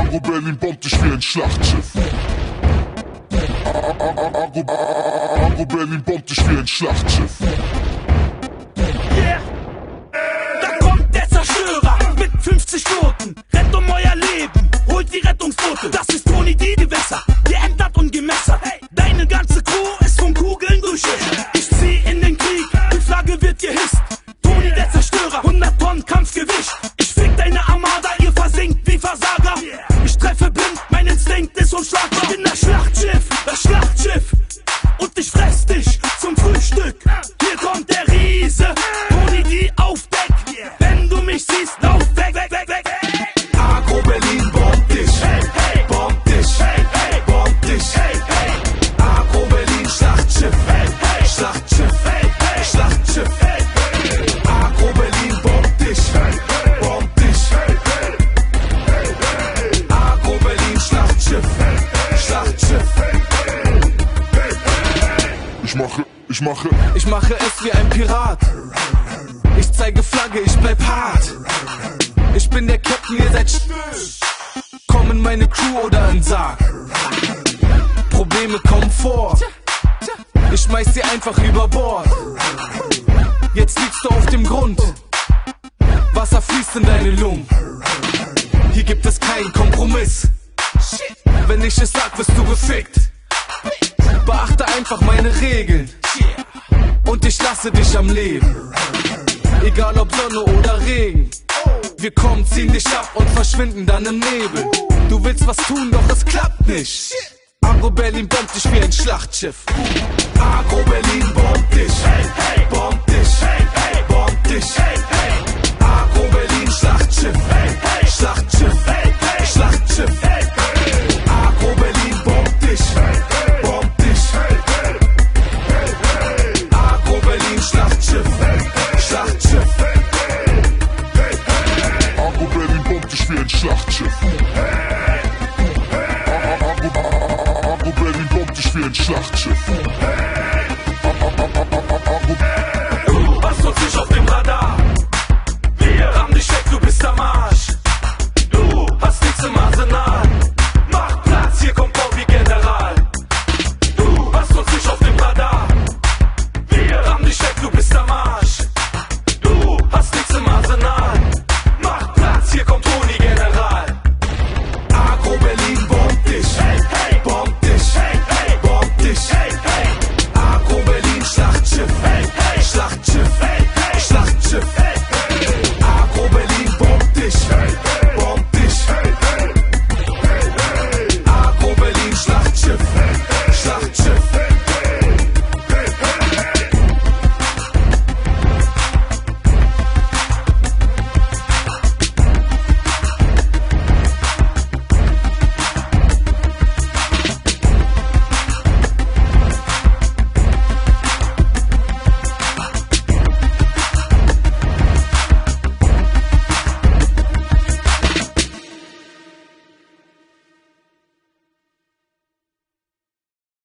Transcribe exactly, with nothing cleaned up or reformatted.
Agro Berlin bombt dich wie ein Schlachtschiff. Agro Berlin bombt dich wie ein Schlachtschiff. Yeah. Da kommt der Zerstörer mit fünfzig Knoten, rennt um euer Leben, holt die Rettungsboote. Das ist Tony D. Gewässer, geändert und gemessert. Deine ganze Crew ist von Kugeln durchschüttelt. Ich zieh in den Krieg, die Flagge wird gehisst. Tony der Zerstörer, hundert Tonnen Kampfgewicht. Ich fick deine Armada, ihr versinkt wie Versager. Ich treffe blind, mein Instinkt ist unschlagbar. Ich bin das Schlachtschiff, das Schlachtschiff. Und ich fress dich zum Frühstück. Hier kommt der Riese, Tony D. auf Deck. Wenn du mich siehst, lauf weg, weg, weg, weg. Agro Berlin bombt dich, hey, hey, bombt dich, hey, hey, bombt dich, hey, hey. Agro Berlin Schlachtschiff, hey, hey, Schlachtschiff, hey, hey, Schlachtschiff, hey, hey. Agro Berlin bombt dich, hey, hey, bombt dich, hey, hey, hey. Agro Berlin Schlachtschiff, hey, hey, Schlachtschiff, hey, hey, hey. Ich mache, ich mache, ich mache es wie ein Pirat. Ich zeige Flagge, ich bleib hart. Ich bin der Captain, ihr seid still. Komm in meine Crew oder in Sarg. Probleme kommen vor. Ich schmeiß sie einfach über Bord. Jetzt liegst du auf dem Grund. Wasser fließt in deine Lungen. Hier gibt es keinen Kompromiss. Wenn ich es sag, wirst du gefickt. Beachte einfach meine Regeln. Und ich lasse dich am Leben. Egal ob Sonne oder Regen. Wir kommen, ziehen dich ab und verschwinden dann im Nebel. Du willst was tun, doch es klappt nicht. Agro Berlin bombt dich wie ein Schlachtschiff. Agro Berlin bombt dich, hey, hey, bombt dich, hey, hey, bombt dich, hey, hey. Agro Berlin Schlachtschiff, hey, hey, Schlachtschiff, hey, hey, Schlachtschiff, hey, hey. Agro Berlin bombt dich, hey, hey, bombt dich, hey, hey, hey. Agro Berlin Schlachtschiff, hey, hey, Schlachtschiff, hey, hey, hey. Agro Berlin bombt dich wie ein Schlachtschiff. Agro Berlin bombt dich wie ein Schlachtschiff.